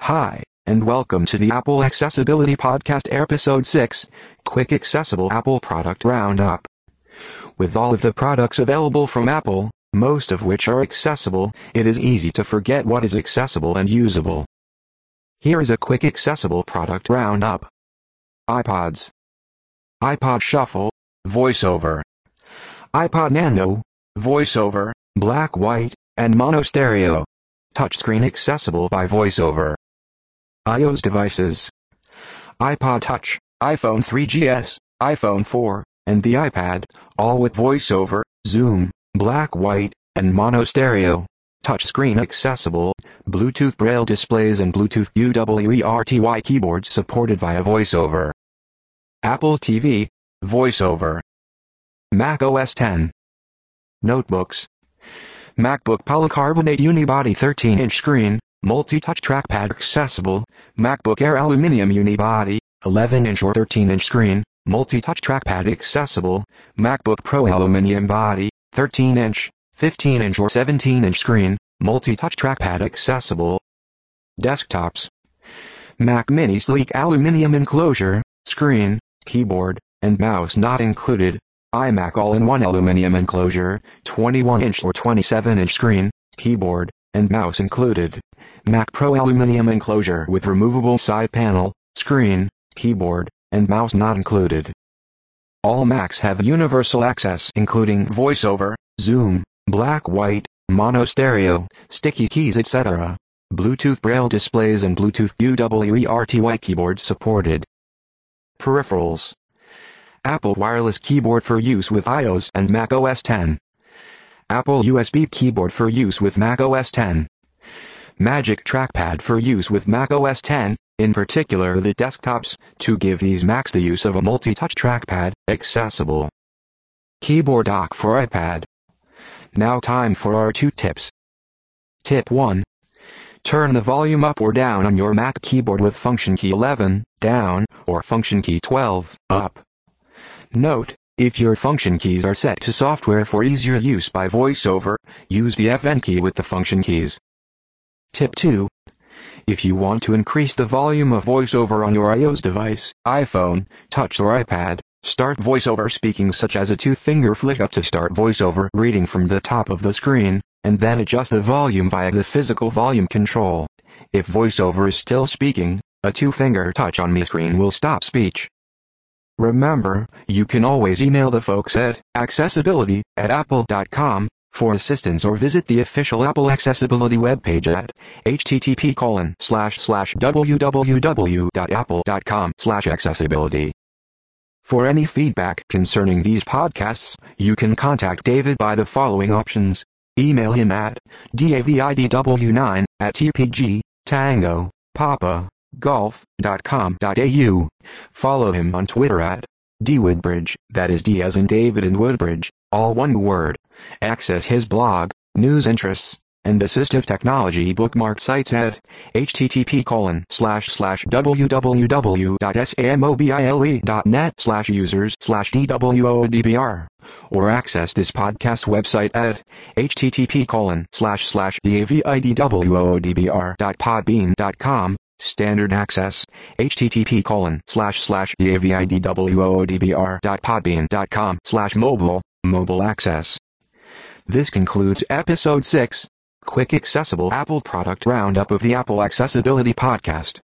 Hi, and welcome to the Apple Accessibility Podcast Episode 6, Quick Accessible Apple Product Roundup. With all of the products available from Apple, most of which are accessible, it is easy to forget what is accessible and usable. Here is a quick accessible product roundup. iPods. iPod Shuffle, VoiceOver. iPod Nano, VoiceOver, black, white, and mono stereo. Touchscreen accessible by VoiceOver. iOS devices. iPod Touch, iPhone 3GS, iPhone 4, and the iPad, all with VoiceOver, Zoom, black, white, and mono stereo. Touchscreen accessible, Bluetooth Braille displays and Bluetooth UWERTY keyboards supported via VoiceOver. Apple TV, VoiceOver. Mac OS X. Notebooks. MacBook Polycarbonate Unibody 13-inch screen, multi-touch trackpad accessible. MacBook Air Aluminum Unibody, 11-inch or 13-inch screen, multi-touch trackpad accessible. MacBook Pro Aluminum Body, 13-inch, 15-inch or 17-inch screen, multi-touch trackpad accessible. Desktops. Mac Mini Sleek Aluminum Enclosure, screen, keyboard, and mouse not included. iMac All-in-One Aluminum Enclosure, 21-inch or 27-inch screen, keyboard, and mouse included. Mac Pro Aluminum Enclosure with removable side panel, screen, keyboard, and mouse not included. All Macs have universal access including VoiceOver, Zoom, black, white, mono stereo, sticky keys etc. Bluetooth Braille displays and Bluetooth UWERTY keyboards supported. Peripherals. Apple Wireless Keyboard for use with iOS and Mac OS X. Apple USB Keyboard for use with Mac OS X. Magic Trackpad for use with Mac OS X, in particular the desktops, to give these Macs the use of a multi-touch trackpad, accessible. Keyboard dock for iPad. Now time for our 2 tips. Tip 1. Turn the volume up or down on your Mac keyboard with function key 11, down, or function key 12, up. Note, if your function keys are set to software for easier use by VoiceOver, use the FN key with the function keys. Tip 2. If you want to increase the volume of VoiceOver on your iOS device, iPhone, Touch or iPad, start VoiceOver speaking such as a 2-finger flick up to start VoiceOver reading from the top of the screen, and then adjust the volume via the physical volume control. If VoiceOver is still speaking, a 2-finger touch on the screen will stop speech. Remember, you can always email the folks at accessibility@apple.com for assistance or visit the official Apple Accessibility webpage at http://www.apple.com/accessibility. For any feedback concerning these podcasts, you can contact David by the following options. Email him at davidwdw9@tpgtangopapagolf.com.au. Follow him on Twitter at dwoodbridge, that is D as in David and Woodbridge, all one word. Access his blog, news interests, and assistive technology bookmark sites at http://www.samobile.net/users/dwoodbr, or access this podcast website at http://davidwoodbr.podbean.com. Standard access, http://davidwoodbr.podbean.com/mobile, mobile access. This concludes Episode 6, Quick Accessible Apple Product Roundup of the Apple Accessibility Podcast.